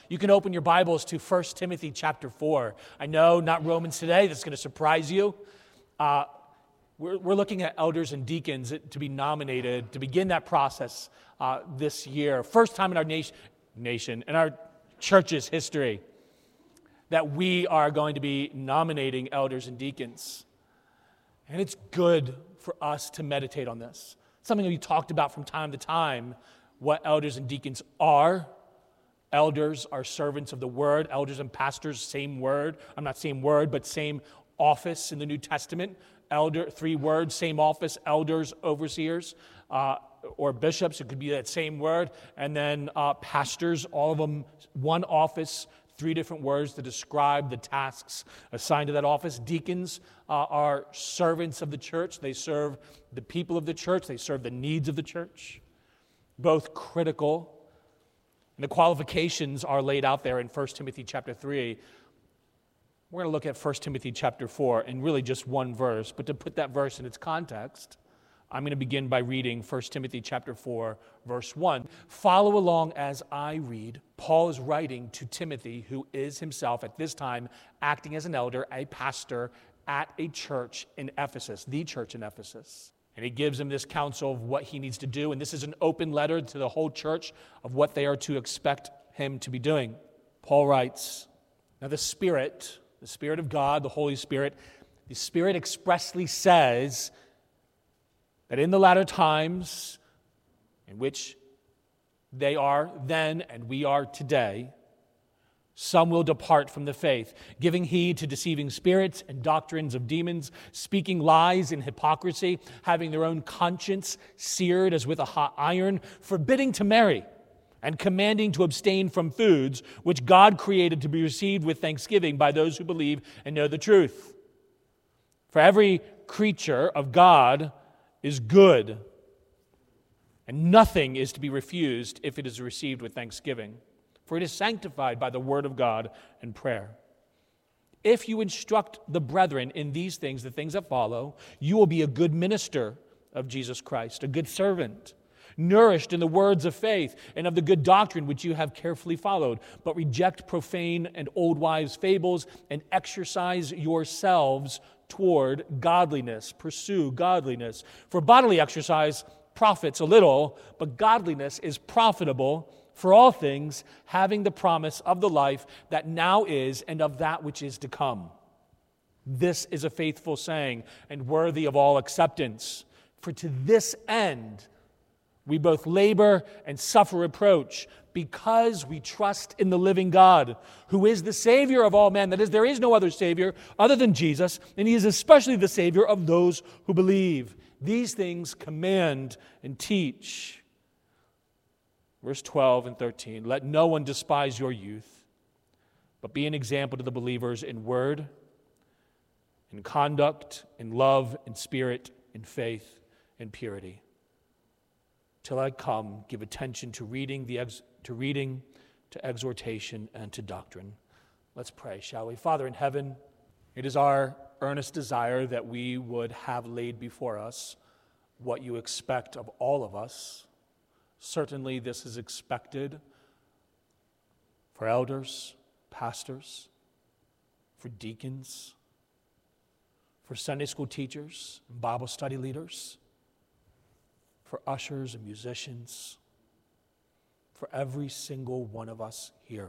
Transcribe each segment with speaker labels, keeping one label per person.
Speaker 1: You can open your Bibles to 1 Timothy chapter 4. I know, not Romans today. That's going to surprise you. We're looking at elders and deacons to be nominated, to begin that process this year. First time in our nation, in our church's history, that we are going to be nominating elders and deacons. And it's good for us to meditate on this. Something we talked about from time to time, what elders and deacons are. Elders are servants of the word. Elders and pastors, same word. I'm not same word, but same office in the New Testament. Elder, 3 words, same office. Elders, overseers, or bishops. It could be that same word. And then pastors, all of them, one office, 3 different words to describe the tasks assigned to that office. Deacons are servants of the church. They serve the people of the church. They serve the needs of the church. Both critical. And the qualifications are laid out there in 1 Timothy chapter 3. We're going to look at 1 Timothy chapter 4 in really just one verse. But to put that verse in its context, I'm going to begin by reading 1 Timothy chapter 4, verse 1. Follow along as I read. Paul is writing to Timothy, who is himself at this time acting as an elder, a pastor at a church in Ephesus, the church in Ephesus. And he gives him this counsel of what he needs to do. And this is an open letter to the whole church of what they are to expect him to be doing. Paul writes, now the Spirit of God, the Holy Spirit, the Spirit expressly says that in the latter times, in which they are then and we are today, some will depart from the faith, giving heed to deceiving spirits and doctrines of demons, speaking lies in hypocrisy, having their own conscience seared as with a hot iron, forbidding to marry, and commanding to abstain from foods which God created to be received with thanksgiving by those who believe and know the truth. For every creature of God is good, and nothing is to be refused if it is received with thanksgiving, for it is sanctified by the word of God and prayer. If you instruct the brethren in these things, the things that follow, you will be a good minister of Jesus Christ, a good servant, nourished in the words of faith and of the good doctrine which you have carefully followed, but reject profane and old wives' fables and exercise yourselves toward godliness. Pursue godliness. For bodily exercise profits a little, but godliness is profitable for all things, having the promise of the life that now is and of that which is to come. This is a faithful saying and worthy of all acceptance. For to this end we both labor and suffer reproach, because we trust in the living God, who is the Savior of all men. That is, there is no other Savior other than Jesus, and He is especially the Savior of those who believe. These things command and teach. Verse 12 and 13, let no one despise your youth, but be an example to the believers in word, in conduct, in love, in spirit, in faith, in purity. Till I come, give attention to reading, to exhortation, and to doctrine. Let's pray, shall we? Father in heaven, it is our earnest desire that we would have laid before us what you expect of all of us. Certainly this is expected for elders, pastors, for deacons, for Sunday school teachers, Bible study leaders, for ushers and musicians, for every single one of us here.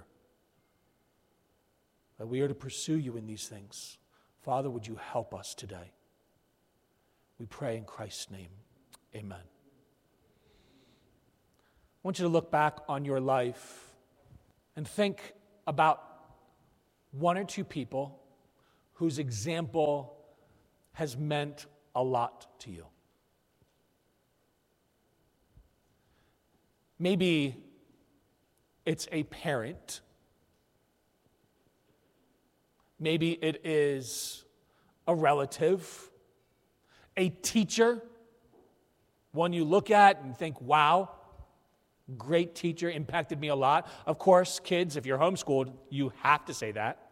Speaker 1: That we are to pursue you in these things. Father, would you help us today? We pray in Christ's name. Amen. I want you to look back on your life and think about 1 or 2 people whose example has meant a lot to you. Maybe it's a parent. Maybe it is a relative, a teacher, one you look at and think, wow, great teacher, impacted me a lot. Of course, kids, if you're homeschooled, you have to say that.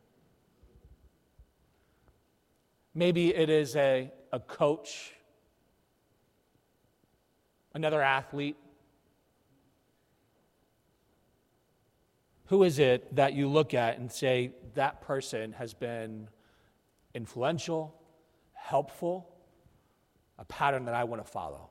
Speaker 1: Maybe it is a coach, another athlete. Who is it that you look at and say, that person has been influential, helpful, a pattern that I want to follow?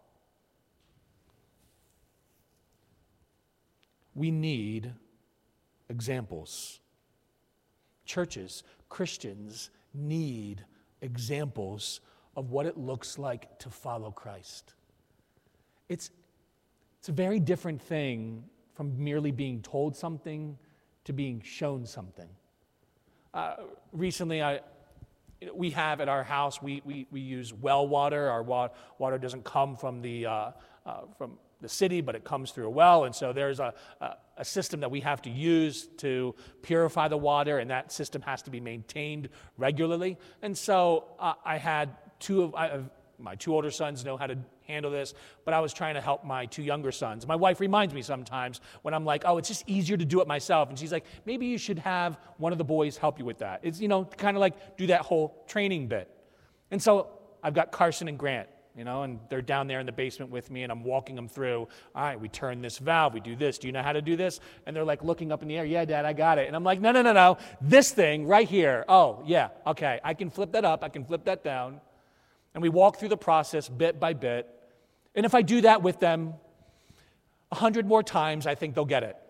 Speaker 1: We need examples. Churches, Christians need examples of what it looks like to follow Christ. It's a very different thing from merely being told something to being shown something. Recently, we have at our house, we use well water. Our water doesn't come from the city, but it comes through a well. And so there's a system that we have to use to purify the water, and that system has to be maintained regularly. And so I had my two older sons know how to handle this, but I was trying to help my two younger sons. My wife reminds me sometimes when I'm like, oh, it's just easier to do it myself. And she's like, maybe you should have one of the boys help you with that. It's, kind of like do that whole training bit. And so I've got Carson and Grant, and they're down there in the basement with me, and I'm walking them through, all right, we turn this valve, we do this. Do you know how to do this? And they're like looking up in the air, yeah, Dad, I got it. And I'm like, no, this thing right here. Oh, yeah, okay, I can flip that up, I can flip that down. And we walk through the process bit by bit. And if I do that with them 100 more times, I think they'll get it.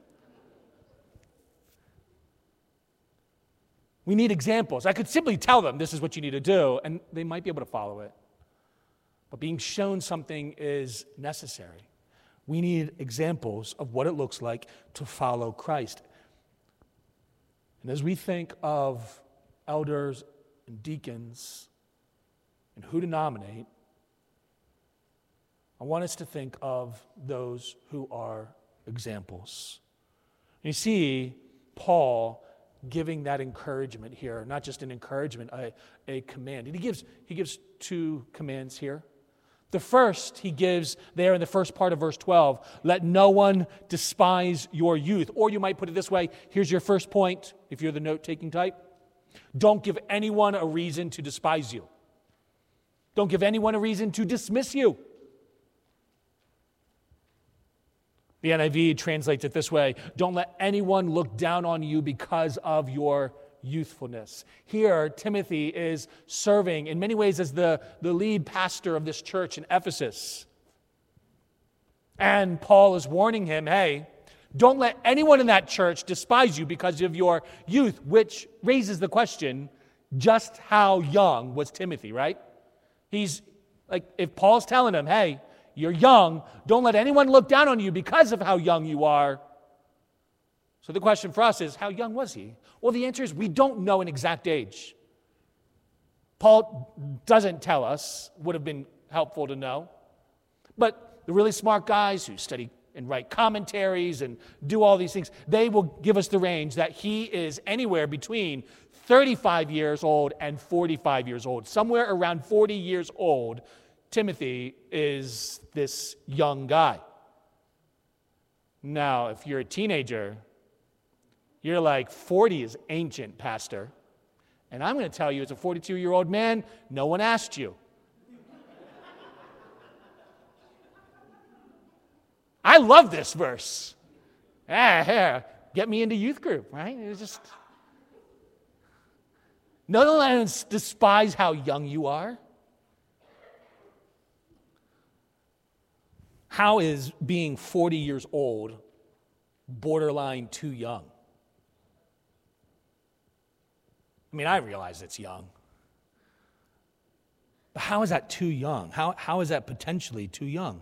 Speaker 1: We need examples. I could simply tell them this is what you need to do, and they might be able to follow it. But being shown something is necessary. We need examples of what it looks like to follow Christ. And as we think of elders and deacons and who to nominate, I want us to think of those who are examples. You see Paul giving that encouragement here, not just an encouragement, a command. And he gives two commands here. The first he gives there in the first part of verse 12, let no one despise your youth. Or you might put it this way, here's your first point, if you're the note-taking type. Don't give anyone a reason to despise you. Don't give anyone a reason to dismiss you. The NIV translates it this way, don't let anyone look down on you because of your youthfulness. Here, Timothy is serving in many ways as the lead pastor of this church in Ephesus. And Paul is warning him, hey, don't let anyone in that church despise you because of your youth, which raises the question, just how young was Timothy, right? He's like, if Paul's telling him, hey, you're young, don't let anyone look down on you because of how young you are. So the question for us is, how young was he? Well, the answer is we don't know an exact age. Paul doesn't tell us, would have been helpful to know. But the really smart guys who study and write commentaries and do all these things, they will give us the range that he is anywhere between 35 years old and 45 years old. Somewhere around 40 years old, Timothy is this young guy. Now, if you're a teenager, you're like, 40 is ancient, Pastor. And I'm going to tell you, as a 42-year-old man, no one asked you. I love this verse. Get me into youth group, right? It's just... No one despise how young you are. How is being 40 years old borderline too young? I mean, I realize it's young. But how is that too young? How is that potentially too young?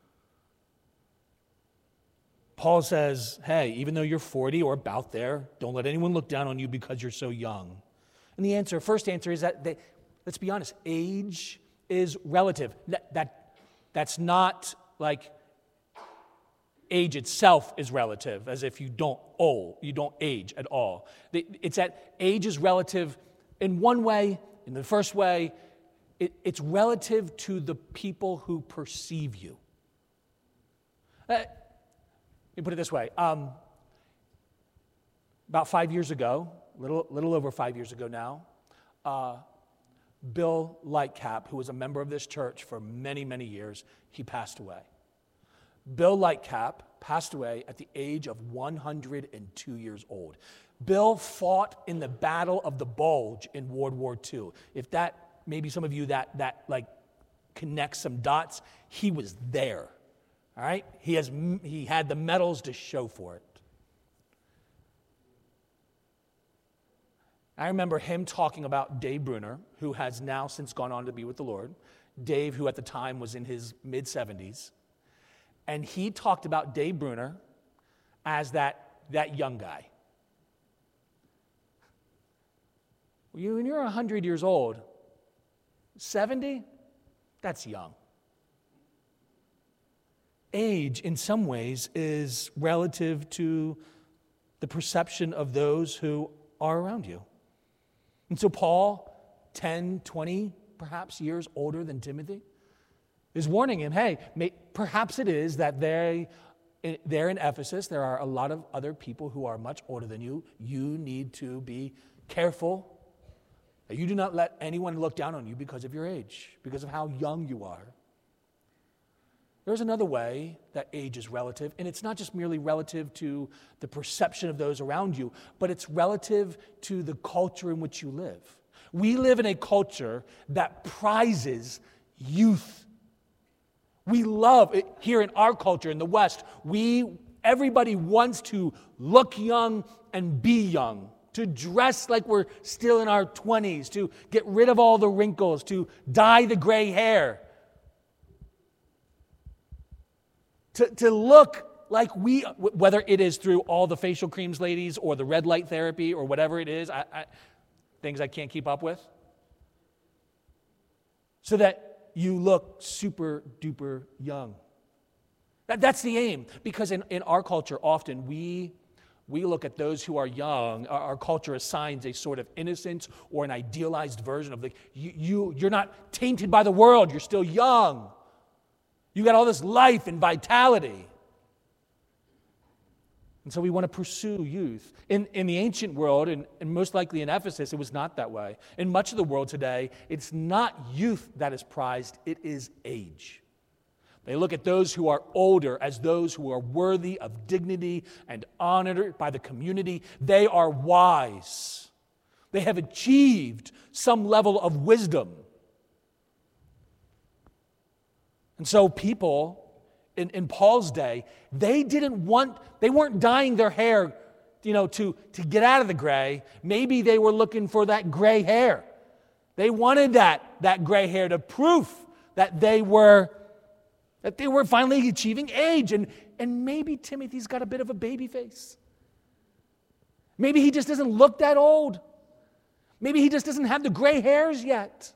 Speaker 1: Paul says, hey, even though you're 40 or about there, don't let anyone look down on you because you're so young. And the first answer is that, let's be honest, age is relative. That's not like age itself is relative, as if you don't age at all. It's that age is relative in one way. In the first way, it's relative to the people who perceive you. Let me put it this way. About 5 years ago, little over 5 years ago now, Bill Lightcap, who was a member of this church for many, many years, he passed away. Bill Lightcap passed away at the age of 102 years old. Bill fought in the Battle of the Bulge in World War II. If that, maybe some of you that like connects some dots, he was there. All right? He had the medals to show for it. I remember him talking about Dave Bruner, who has now since gone on to be with the Lord. Dave, who at the time was in his mid-70s. And he talked about Dave Bruner as that young guy. When you're 100 years old, 70, that's young. Age, in some ways, is relative to the perception of those who are around you. And so Paul, 10, 20, perhaps years older than Timothy, is warning him, hey, perhaps it is that there in Ephesus, there are a lot of other people who are much older than you. You need to be careful that you do not let anyone look down on you because of your age, because of how young you are. There's another way that age is relative, and it's not just merely relative to the perception of those around you, but it's relative to the culture in which you live. We live in a culture that prizes youth. We love it here in our culture, in the West. Everybody wants to look young and be young, to dress like we're still in our 20s, to get rid of all the wrinkles, to dye the gray hair, to look like whether it is through all the facial creams, ladies, or the red light therapy, or whatever it is, things I can't keep up with, so that you look super duper young. That's the aim, because in our culture, often we look at those who are young. Our culture assigns a sort of innocence or an idealized version of you're not tainted by the world. You're still young. You got all this life and vitality. And so we want to pursue youth. In the ancient world, and most likely in Ephesus, it was not that way. In much of the world today, it's not youth that is prized, it is age. They look at those who are older as those who are worthy of dignity and honored by the community. They are wise. They have achieved some level of wisdom. And so people in Paul's day, they weren't dyeing their hair, to get out of the gray. Maybe they were looking for that gray hair. They wanted that gray hair to proof that they were finally achieving age. And maybe Timothy's got a bit of a baby face. Maybe he just doesn't look that old. Maybe he just doesn't have the gray hairs yet.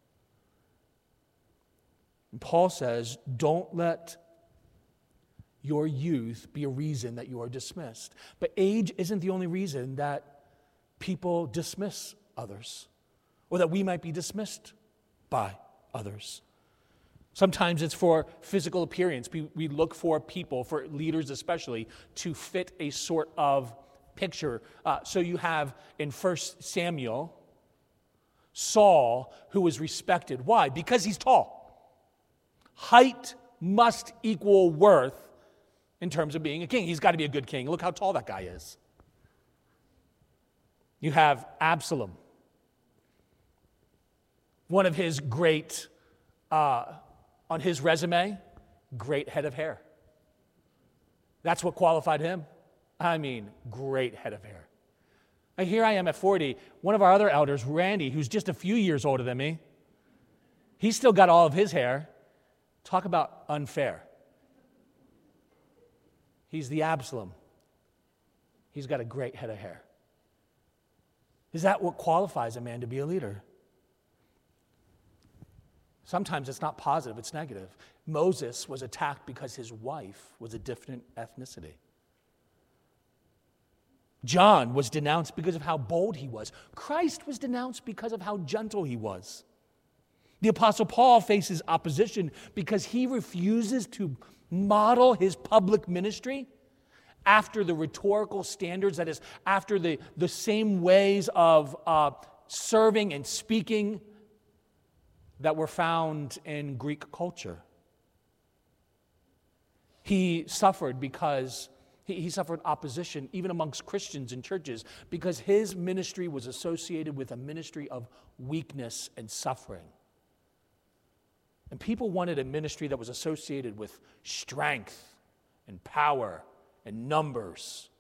Speaker 1: And Paul says, don't let your youth be a reason that you are dismissed. But age isn't the only reason that people dismiss others, or that we might be dismissed by others. Sometimes it's for physical appearance. We look for people, for leaders especially, to fit a sort of picture. So you have in 1 Samuel, Saul, who was respected. Why? Because he's tall. Height must equal worth in terms of being a king. He's got to be a good king. Look how tall that guy is. You have Absalom. One of his great, on his resume, great head of hair. That's what qualified him. I mean, great head of hair. And here I am at 40. One of our other elders, Randy, who's just a few years older than me, he's still got all of his hair. Talk about unfair. He's the Absalom. He's got a great head of hair. Is that what qualifies a man to be a leader? Sometimes it's not positive, it's negative. Moses was attacked because his wife was a different ethnicity. John was denounced because of how bold he was. Christ was denounced because of how gentle he was. The Apostle Paul faces opposition because he refuses to model his public ministry after the rhetorical standards, that is, after the same ways of serving and speaking that were found in Greek culture. He suffered because he suffered opposition even amongst Christians in churches because his ministry was associated with a ministry of weakness and suffering. And people wanted a ministry that was associated with strength and power and numbers.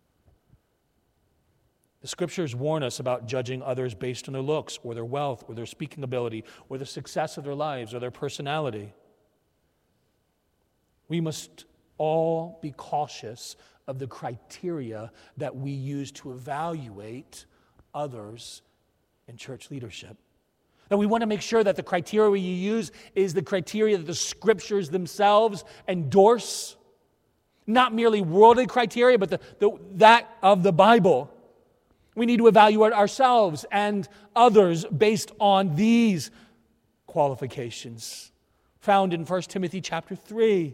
Speaker 1: The scriptures warn us about judging others based on their looks or their wealth or their speaking ability or the success of their lives or their personality. We must all be cautious of the criteria that we use to evaluate others in church leadership. That we want to make sure that the criteria we use is the criteria that the scriptures themselves endorse, not merely worldly criteria, but that of the Bible. We need to evaluate ourselves and others based on these qualifications found in 1 Timothy chapter 3.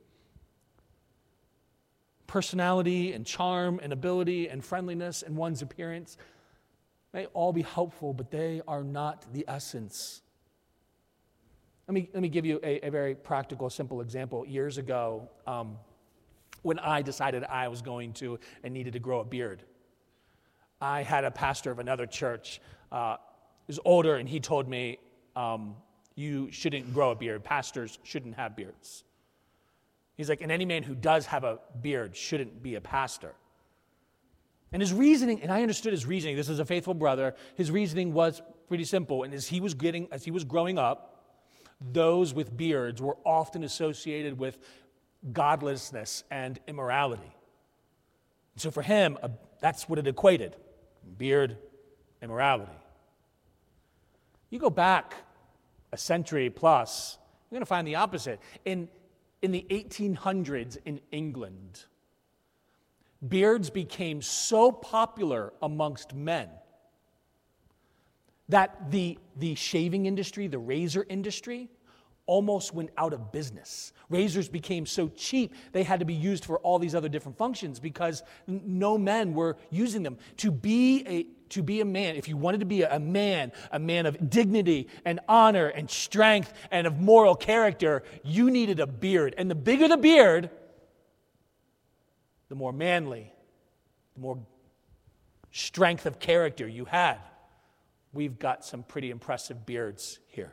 Speaker 1: Personality and charm and ability and friendliness and one's appearance may all be helpful, but they are not the essence. Let me give you a very practical, simple example. Years ago, when I decided I was going to and needed to grow a beard, I had a pastor of another church who was older, and he told me, you shouldn't grow a beard. Pastors shouldn't have beards. He's like, and any man who does have a beard shouldn't be a pastor. And his reasoning, and I understood his reasoning, this is a faithful brother, his reasoning was pretty simple. And as he was growing up, those with beards were often associated with godlessness and immorality. So for him, that's what it equated, beard, immorality. You go back a century plus, you're going to find the opposite. In the 1800s in England, beards became so popular amongst men that the shaving industry, the razor industry, almost went out of business. Razors became so cheap, they had to be used for all these other different functions because no men were using them. To be a man, if you wanted to be a man of dignity and honor and strength and of moral character, you needed a beard. And the bigger the beard, the more manly, the more strength of character you had. We've got some pretty impressive beards here.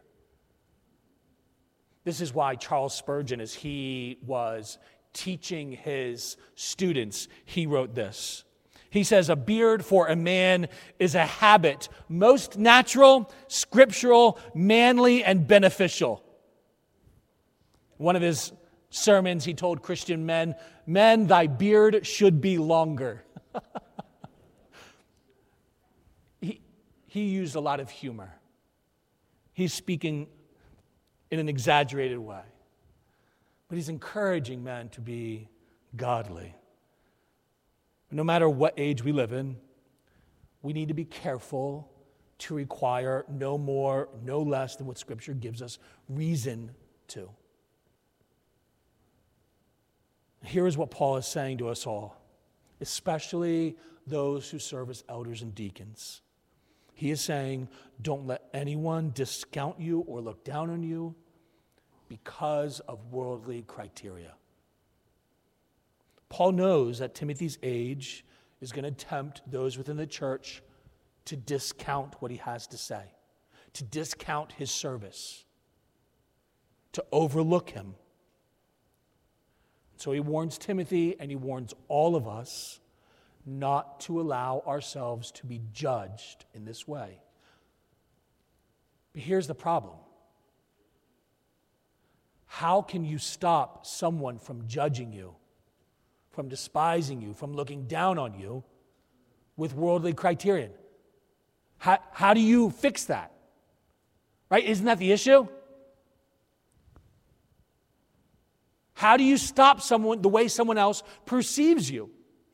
Speaker 1: This is why Charles Spurgeon, as he was teaching his students, he wrote this. He says, a beard for a man is a habit most natural, scriptural, manly, and beneficial. One of his sermons, he told Christian men, men, thy beard should be longer. He used a lot of humor. He's speaking in an exaggerated way. But he's encouraging men to be godly. No matter what age we live in, we need to be careful to require no more, no less than what Scripture gives us reason to. Here is what Paul is saying to us all, especially those who serve as elders and deacons. He is saying, don't let anyone discount you or look down on you because of worldly criteria. Paul knows that Timothy's age is going to tempt those within the church to discount what he has to say, to discount his service, to overlook him. So he warns Timothy and he warns all of us not to allow ourselves to be judged in this way. But here's the problem. How can you stop someone from judging you, from despising you, from looking down on you with worldly criterion? How do you fix that? Right? Isn't that the issue? How do you stop someone the way someone else perceives you?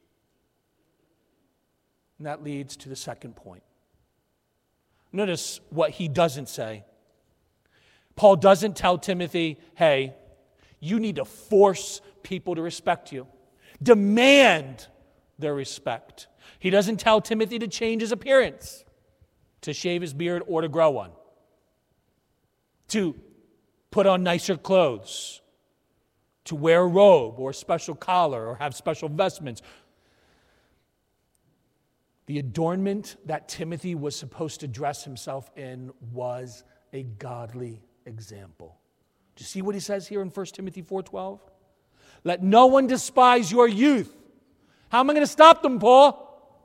Speaker 1: And that leads to the second point. Notice what he doesn't say. Paul doesn't tell Timothy, hey, you need to force people to respect you. Demand their respect. He doesn't tell Timothy to change his appearance, to shave his beard or to grow one, to put on nicer clothes, to wear a robe or a special collar or have special vestments. The adornment that Timothy was supposed to dress himself in was a godly example. Do you see what he says here in 1 Timothy 4:12? Let no one despise your youth. How am I going to stop them, Paul?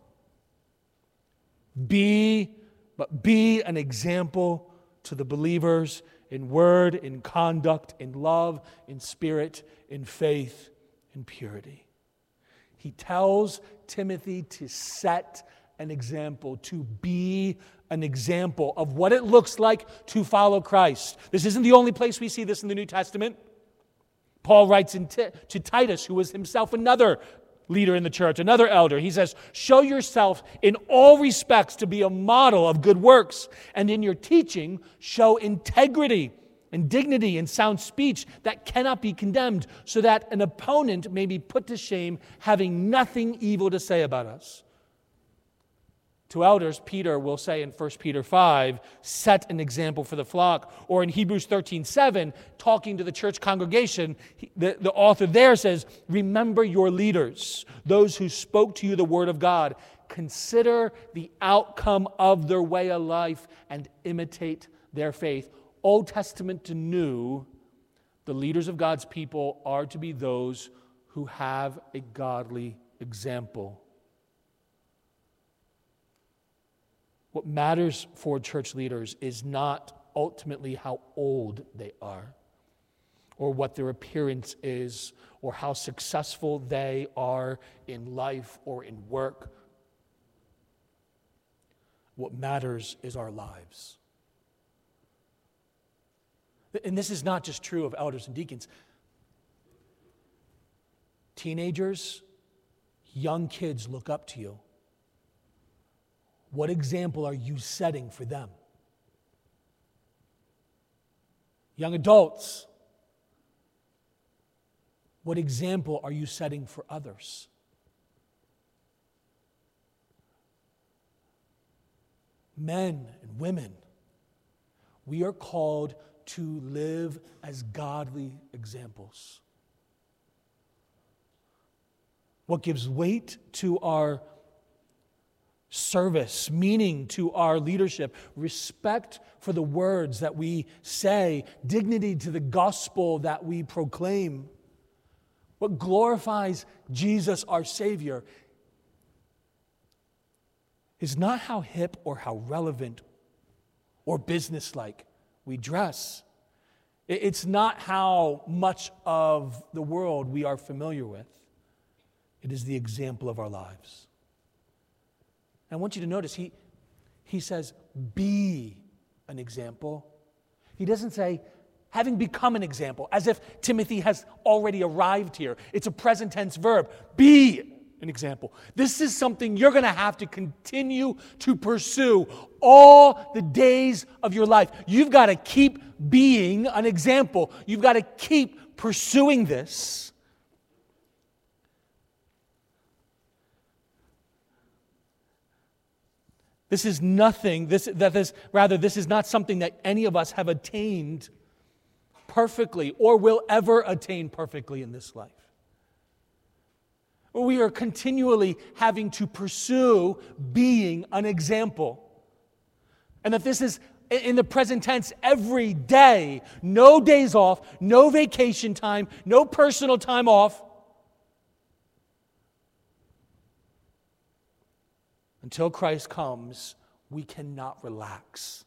Speaker 1: Be an example to the believers in word, in conduct, in love, in spirit, in faith, in purity. He tells Timothy to set an example, to be an example of what it looks like to follow Christ. This isn't the only place we see this in the New Testament. Paul writes to Titus, who was himself another leader in the church, another elder. He says, show yourself in all respects to be a model of good works, and in your teaching, show integrity and dignity and sound speech that cannot be condemned, so that an opponent may be put to shame, having nothing evil to say about us. To elders, Peter will say in 1 Peter 5, set an example for the flock. Or in Hebrews 13:7, talking to the church congregation, the author there says, remember your leaders, those who spoke to you the word of God. Consider the outcome of their way of life and imitate their faith. Old Testament to New, the leaders of God's people are to be those who have a godly example. What matters for church leaders is not ultimately how old they are, or what their appearance is, or how successful they are in life or in work. What matters is our lives. And this is not just true of elders and deacons. Teenagers, young kids look up to you. What example are you setting for them? Young adults, what example are you setting for others? Men and women, we are called to live as godly examples. What gives weight to our service, meaning to our leadership, respect for the words that we say, dignity to the gospel that we proclaim. What glorifies Jesus, our Savior, is not how hip or how relevant or businesslike we dress. It's not how much of the world we are familiar with. It is the example of our lives. I want you to notice, he says, be an example. He doesn't say, having become an example, as if Timothy has already arrived here. It's a present tense verb. Be an example. This is something you're going to have to continue to pursue all the days of your life. You've got to keep being an example. You've got to keep pursuing this. This is nothing, this is not something that any of us have attained perfectly or will ever attain perfectly in this life. We are continually having to pursue being an example. And that this is in the present tense every day, no days off, no vacation time, no personal time off. Until Christ comes, we cannot relax.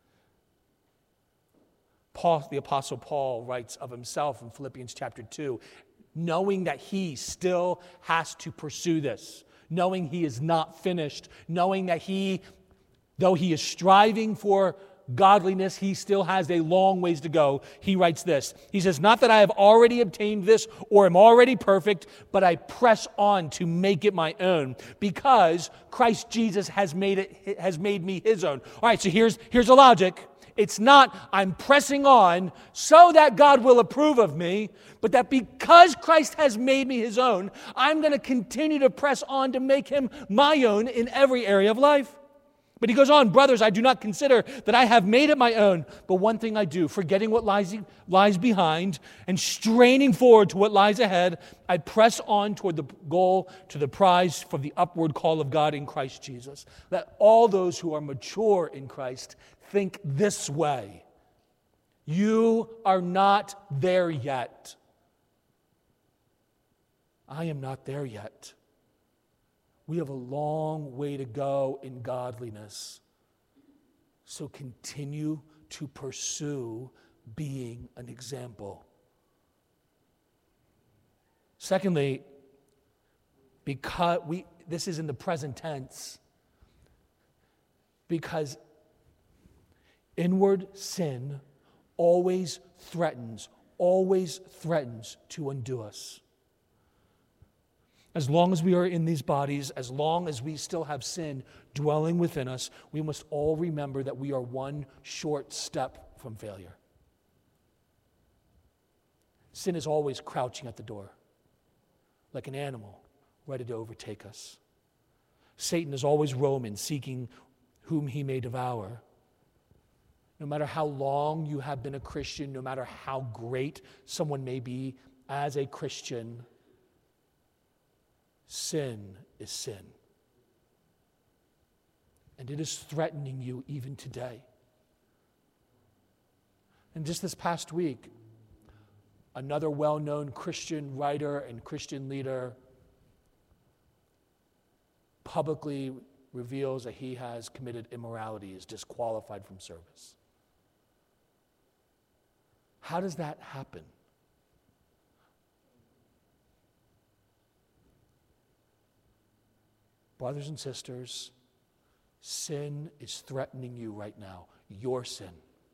Speaker 1: The Apostle Paul writes of himself in Philippians chapter 2, knowing that he still has to pursue this, knowing he is not finished, knowing that though he is striving for godliness, he still has a long ways to go. He writes this. He says, not that I have already obtained this or am already perfect, but I press on to make it my own, because Christ Jesus has made me his own. All right, so here's the logic. It's not I'm pressing on so that God will approve of me, but that because Christ has made me his own, I'm going to continue to press on to make him my own in every area of life. But he goes on, brothers, I do not consider that I have made it my own, but one thing I do, forgetting what lies behind and straining forward to what lies ahead, I press on toward the goal, to the prize for the upward call of God in Christ Jesus. Let all those who are mature in Christ think this way. You are not there yet. I am not there yet. We have a long way to go in godliness. So continue to pursue being an example. Secondly, this is in the present tense, because inward sin always threatens to undo us. As long as we are in these bodies, as long as we still have sin dwelling within us, we must all remember that we are one short step from failure. Sin is always crouching at the door, like an animal ready to overtake us. Satan is always roaming, seeking whom he may devour. No matter how long you have been a Christian, no matter how great someone may be as a Christian, sin is sin. And it is threatening you even today. And just this past week, another well-known Christian writer and Christian leader publicly reveals that he has committed immorality, is disqualified from service. How does that happen? Brothers and sisters, sin is threatening you right now, your sin.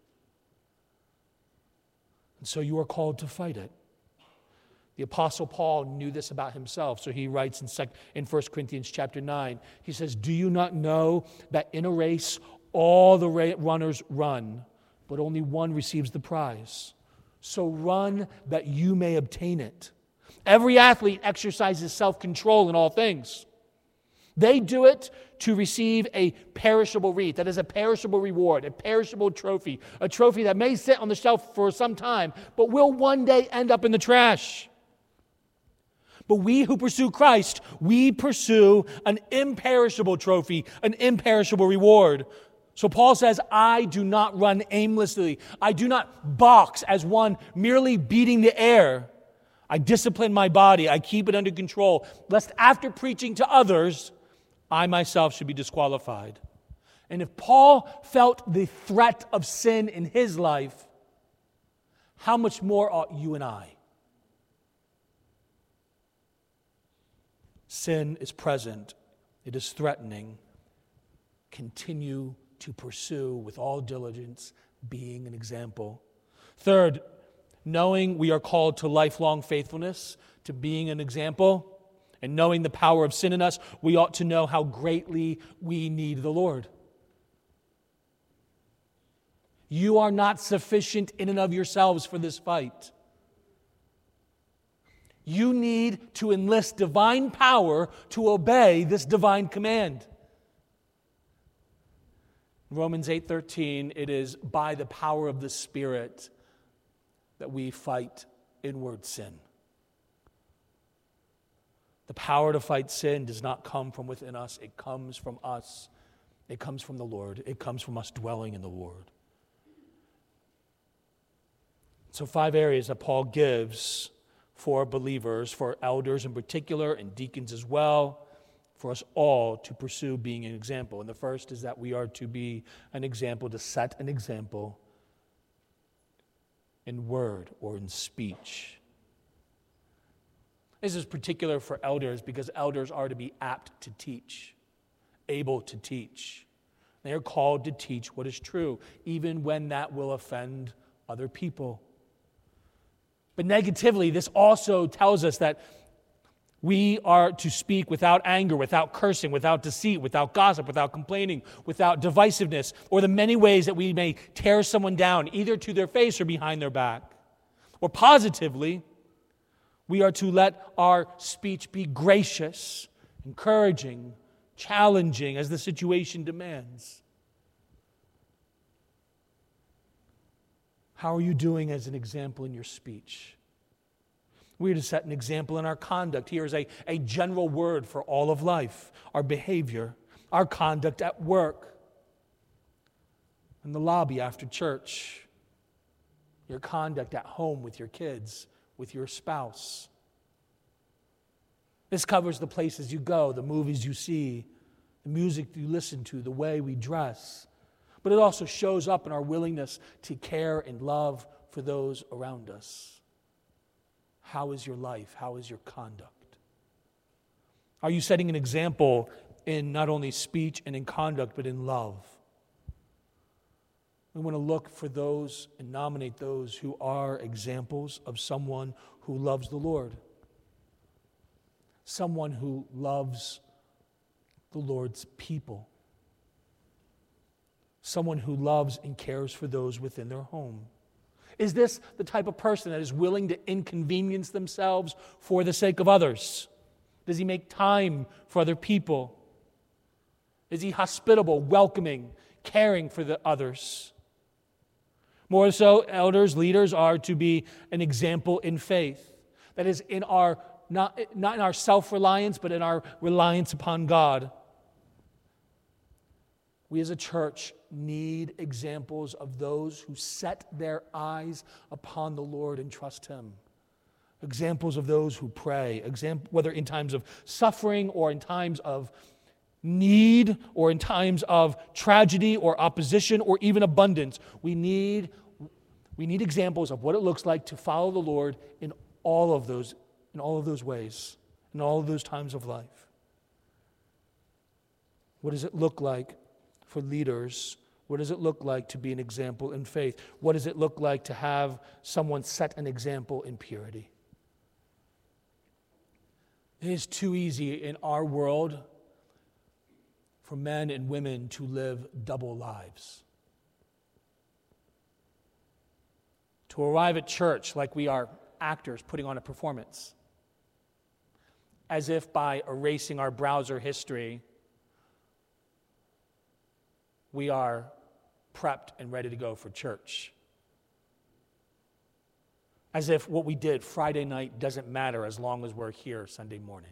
Speaker 1: And so you are called to fight it. The Apostle Paul knew this about himself, so he writes in 1 Corinthians chapter 9, he says, "Do you not know that in a race all the runners run, but only one receives the prize? So run that you may obtain it. Every athlete exercises self-control in all things. They do it to receive a perishable wreath, that is a perishable reward, a perishable trophy, a trophy that may sit on the shelf for some time, but will one day end up in the trash. But we who pursue Christ, we pursue an imperishable trophy, an imperishable reward." So Paul says, I do not run aimlessly. I do not box as one merely beating the air. I discipline my body. I keep it under control, lest after preaching to others, I myself should be disqualified. And if Paul felt the threat of sin in his life, how much more ought you and I? Sin is present. It is threatening. Continue to pursue with all diligence being an example. Third, knowing we are called to lifelong faithfulness, to being an example, and knowing the power of sin in us, we ought to know how greatly we need the Lord. You are not sufficient in and of yourselves for this fight. You need to enlist divine power to obey this divine command. Romans 8:13, it is by the power of the Spirit that we fight inward sin. The power to fight sin does not come from within us. It comes from us. It comes from the Lord. It comes from us dwelling in the Lord. So 5 areas that Paul gives for believers, for elders in particular, and deacons as well, for us all to pursue being an example. And the first is that we are to be an example, to set an example in word or in speech. This is particular for elders because elders are to be apt to teach, able to teach. They are called to teach what is true, even when that will offend other people. But negatively, this also tells us that we are to speak without anger, without cursing, without deceit, without gossip, without complaining, without divisiveness, or the many ways that we may tear someone down, either to their face or behind their back. Or positively, we are to let our speech be gracious, encouraging, challenging as the situation demands. How are you doing as an example in your speech? We are to set an example in our conduct. Here is a general word for all of life: our behavior, our conduct at work, in the lobby after church, your conduct at home with your kids, with your spouse. This covers the places you go, the movies you see, the music you listen to, the way we dress. But it also shows up in our willingness to care and love for those around us. How is your life? How is your conduct? Are you setting an example in not only speech and in conduct, but in love? We want to look for those and nominate those who are examples of someone who loves the Lord. Someone who loves the Lord's people. Someone who loves and cares for those within their home. Is this the type of person that is willing to inconvenience themselves for the sake of others? Does he make time for other people? Is he hospitable, welcoming, caring for the others? More so, elders, leaders are to be an example in faith. That is, in our not in our self-reliance, but in our reliance upon God. We as a church need examples of those who set their eyes upon the Lord and trust Him. Examples of those who pray, whether in times of suffering or in times of need or in times of tragedy or opposition or even abundance. We need examples of what it looks like to follow the Lord in all of those ways, in all of those times of life. What does it look like for leaders? What does it look like to be an example in faith? What does it look like to have someone set an example in purity? It is too easy in our world for men and women to live double lives. To arrive at church like we are actors putting on a performance, as if by erasing our browser history, we are prepped and ready to go for church. As if what we did Friday night doesn't matter as long as we're here Sunday morning.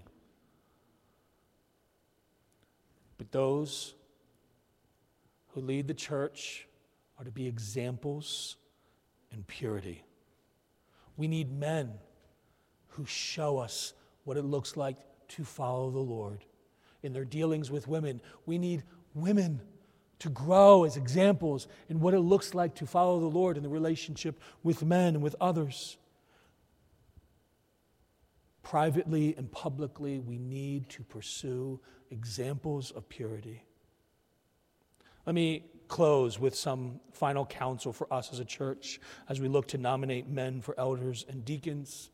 Speaker 1: But those who lead the church are to be examples in purity. We need men who show us what it looks like to follow the Lord. In their dealings with women, we need women to grow as examples in what it looks like to follow the Lord in the relationship with men and with others. Privately and publicly, we need to pursue examples of purity. Let me close with some final counsel for us as a church as we look to nominate men for elders and deacons.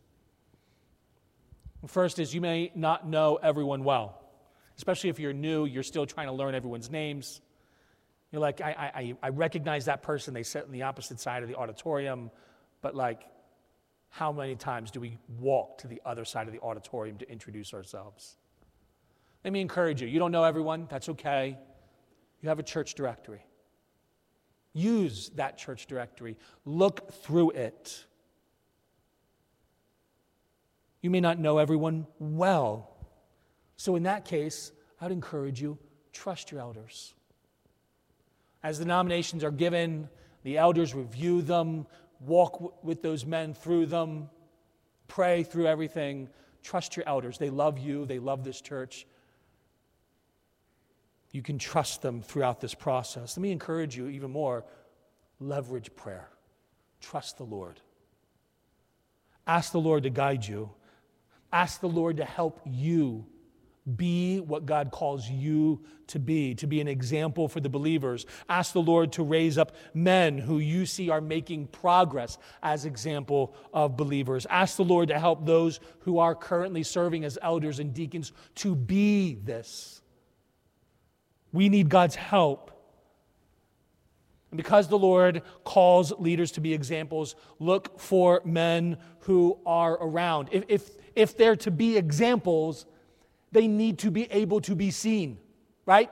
Speaker 1: First is, you may not know everyone well. Especially if you're new, you're still trying to learn everyone's names. You're like, I recognize that person. They sit on the opposite side of the auditorium. But how many times do we walk to the other side of the auditorium to introduce ourselves? Let me encourage you. You don't know everyone. That's okay. You have a church directory. Use that church directory. Look through it. You may not know everyone well. So in that case, I'd encourage you, trust your elders. As the nominations are given, the elders review them, walk with those men through them, pray through everything. Trust your elders. They love you. They love this church. You can trust them throughout this process. Let me encourage you even more. Leverage prayer. Trust the Lord. Ask the Lord to guide you. Ask the Lord to help you be what God calls you to be an example for the believers. Ask the Lord to raise up men who you see are making progress as example of believers. Ask the Lord to help those who are currently serving as elders and deacons to be this. We need God's help. And because the Lord calls leaders to be examples, look for men who are around. If they're to be examples, they need to be able to be seen. right?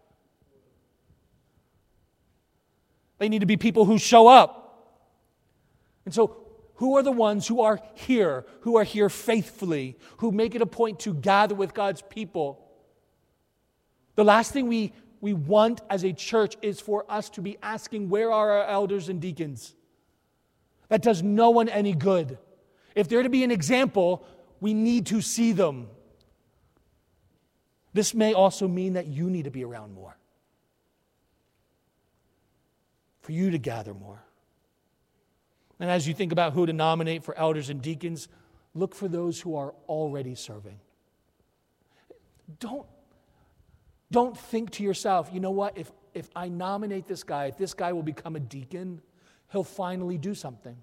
Speaker 1: They need to be people who show up. And so, who are the ones who are here faithfully, who make it a point to gather with God's people? The last thing we want as a church is for us to be asking, where are our elders and deacons? That does no one any good. If they're to be an example, we need to see them. This may also mean that you need to be around more, for you to gather more. And as you think about who to nominate for elders and deacons, look for those who are already serving. Don't think to yourself, you know what, if I nominate this guy, if this guy will become a deacon, he'll finally do something.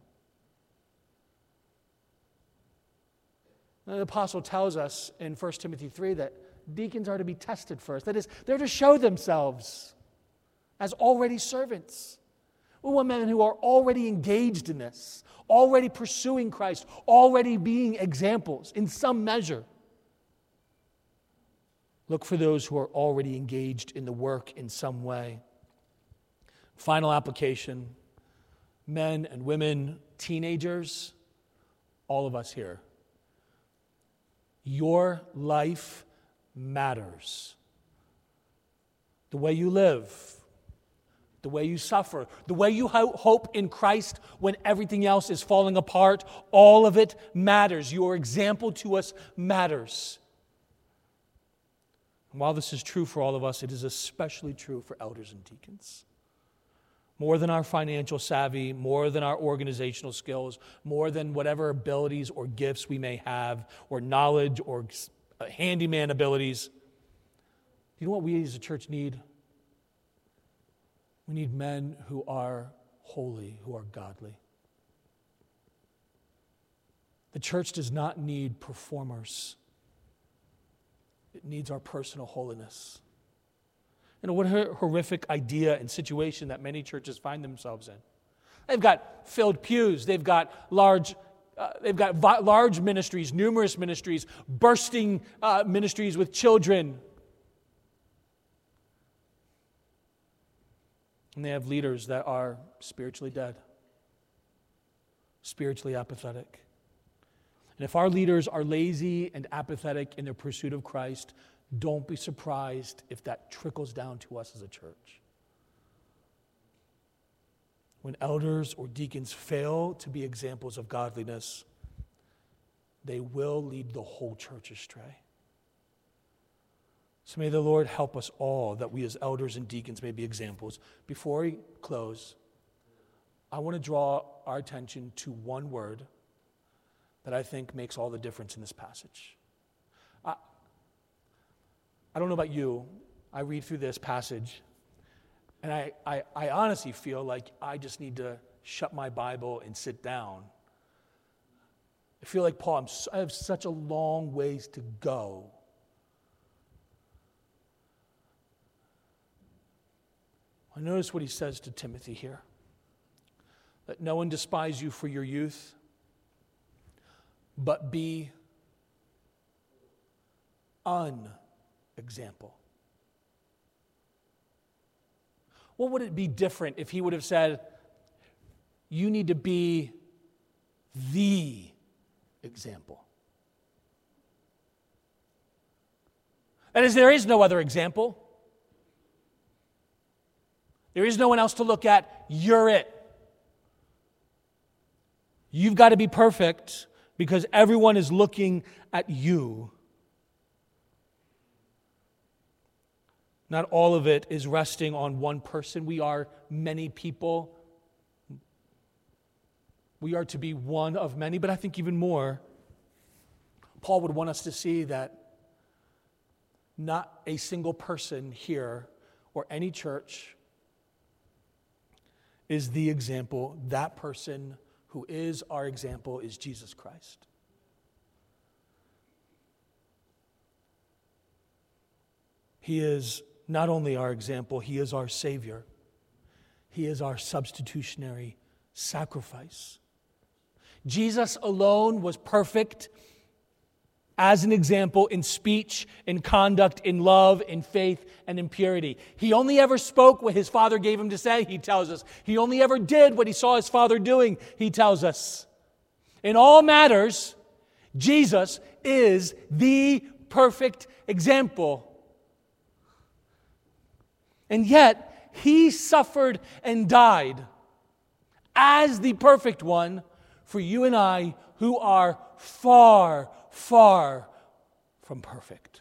Speaker 1: The apostle tells us in 1 Timothy 3 that deacons are to be tested first. That is, they're to show themselves as already servants. We want men who are already engaged in this, already pursuing Christ, already being examples in some measure. Look for those who are already engaged in the work in some way. Final application, men and women, teenagers, all of us here. Your life matters. The way you live, the way you suffer, the way you hope in Christ when everything else is falling apart, all of it matters. Your example to us matters. And while this is true for all of us, it is especially true for elders and deacons. More than our financial savvy, more than our organizational skills, more than whatever abilities or gifts we may have, or knowledge or handyman abilities. You know what we as a church need? We need men who are holy, who are godly. The church does not need performers. It needs our personal holiness. You know, what a horrific idea and situation that many churches find themselves in. They've got filled pews. They've got large ministries, numerous ministries, bursting ministries with children. And they have leaders that are spiritually dead, spiritually apathetic. And if our leaders are lazy and apathetic in their pursuit of Christ, don't be surprised if that trickles down to us as a church. When elders or deacons fail to be examples of godliness, they will lead the whole church astray. So may the Lord help us all that we as elders and deacons may be examples. Before we close, I want to draw our attention to one word that I think makes all the difference in this passage. I don't know about you. I read through this passage, and I honestly feel like I just need to shut my Bible and sit down. I feel like, Paul, I have such a long ways to go. I notice what he says to Timothy here. Let no one despise you for your youth, but be example. What would it be different if he would have said, you need to be the example? That is, there is no other example. There is no one else to look at. You're it. You've got to be perfect because everyone is looking at you. Not all of it is resting on one person. We are many people. We are to be one of many, but I think even more, Paul would want us to see that not a single person here or any church is the example. That person who is our example is Jesus Christ. He is not only our example, he is our Savior. He is our substitutionary sacrifice. Jesus alone was perfect, as an example in speech, in conduct, in love, in faith, and in purity. He only ever spoke what his Father gave him to say, he tells us. He only ever did what he saw his Father doing, he tells us. In all matters, Jesus is the perfect example. And yet, he suffered and died as the perfect one for you and I who are far, far from perfect.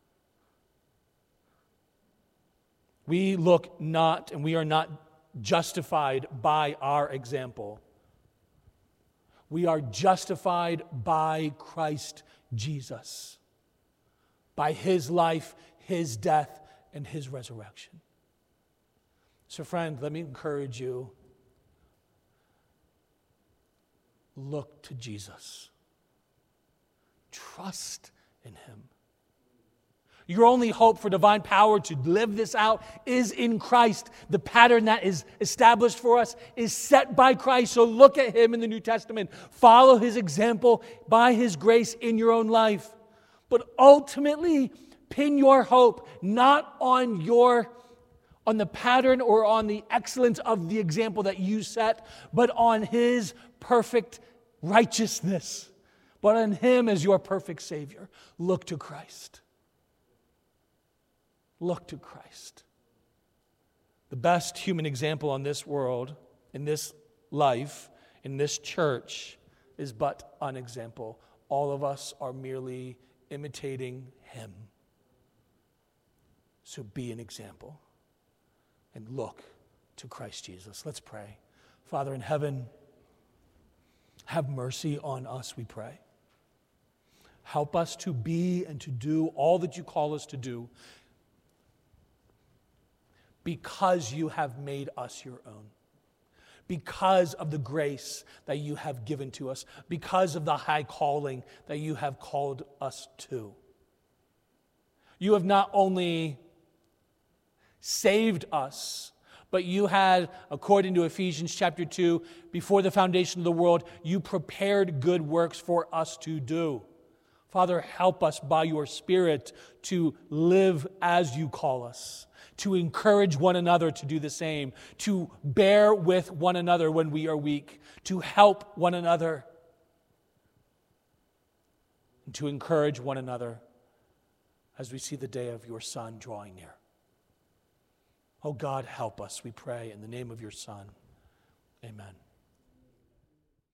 Speaker 1: We look not, and we are not justified by our example. We are justified by Christ Jesus, by his life, his death, and his resurrection. So friend, let me encourage you. Look to Jesus. Trust in him. Your only hope for divine power to live this out is in Christ. The pattern that is established for us is set by Christ. So look at him in the New Testament. Follow his example by his grace in your own life. But ultimately, pin your hope not on the pattern or on the excellence of the example that you set, but on his perfect righteousness. But on him as your perfect Savior. Look to Christ. Look to Christ. The best human example on this world, in this life, in this church, is but an example. All of us are merely imitating him. So be an example and look to Christ Jesus. Let's pray. Father in heaven, have mercy on us, we pray. Help us to be and to do all that you call us to do because you have made us your own. Because of the grace that you have given to us. Because of the high calling that you have called us to. You have not only saved us, but you had, according to Ephesians chapter 2, before the foundation of the world, you prepared good works for us to do. Father, help us by your Spirit to live as you call us, to encourage one another to do the same, to bear with one another when we are weak, to help one another, and to encourage one another as we see the day of your Son drawing near. Oh God, help us, we pray, in the name of your Son. Amen.